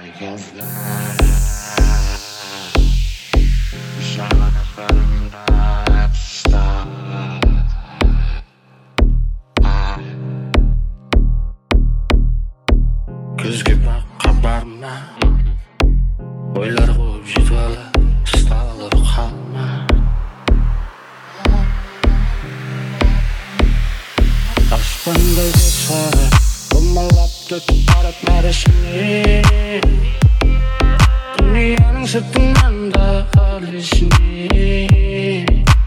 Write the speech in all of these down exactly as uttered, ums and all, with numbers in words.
can fly. Shining from the star. Көзге баққа барма, ойлар қуып жетіп ала, ұсталып қалма. Аспандай болса, домалап кетіп барып нәресіне. Дүнияның сыртынан да қалесіне.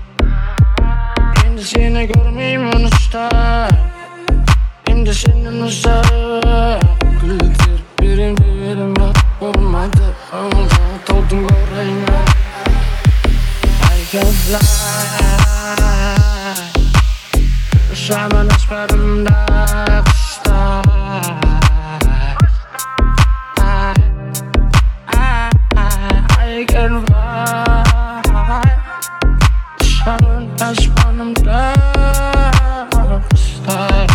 Енді сені көрмеймін ұстап, енді сенен ұзақ. Гүлдер берем берем ақ болмады, ауылда таудың орайына. I can fly. Ұшамын аспанымда құстар. I can fly. Ұшамын аспанымда құстар.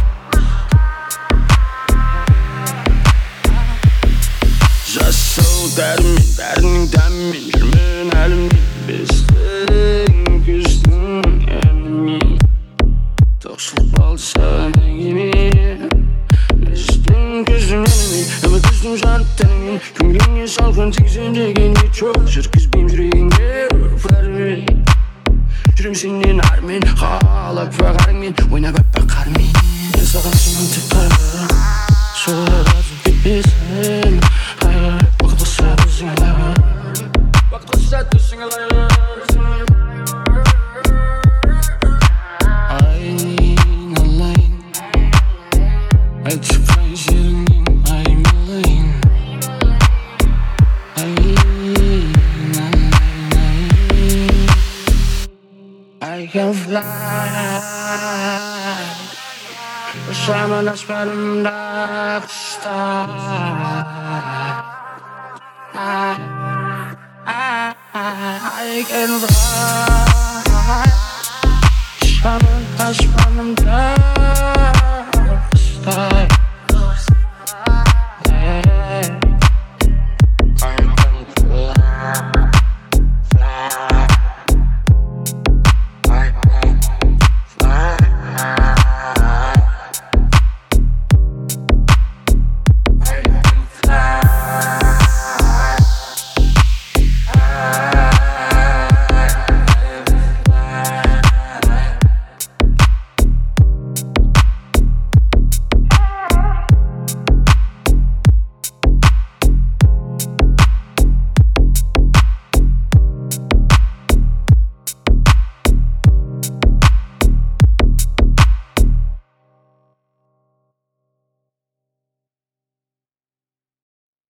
Жасыл дәрімен, бәрінің дәмімен жүрмін әліммен. Біздің күздің әнімен тоқшылық болса әңгіме. Біздің күздің әнімен, үміт үздің жан тәнімен. Көңіліңе салқын тигізем деген не чөл. Жүргізбейм жүрегіңе бәрімен. Жүрем сенен армен, қалап бағарыңмен. Ойнап аппақ қармен, саған сенің тек қайғырым. Соларады кетпесін. Уақыт болса біздің алайға. Уақыт болса біздің алайға. Айналайын, айтшықпай жеріңнен аймалайын. Айналайын. I can fly. Ұшамын аспанымда құстар. I can fly. Ұшамын аспанымда